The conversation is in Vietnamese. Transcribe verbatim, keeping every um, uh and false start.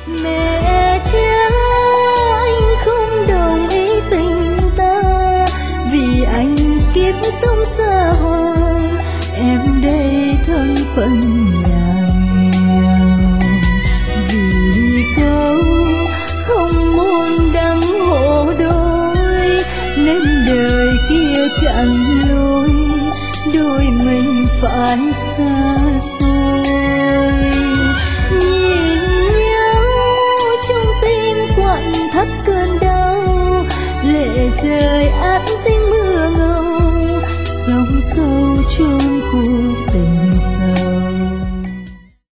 Mẹ cha anh không đồng ý tình ta, vì anh kiếp sống xa hoa, em đây thân phận nhà nghèo. Vì câu không muốn đắng hộ đôi, nên đời kia chặn lối, đôi mình phải xa xôi. Nhìn nhau trong tim quặn thắt cơn đau, lệ rơi át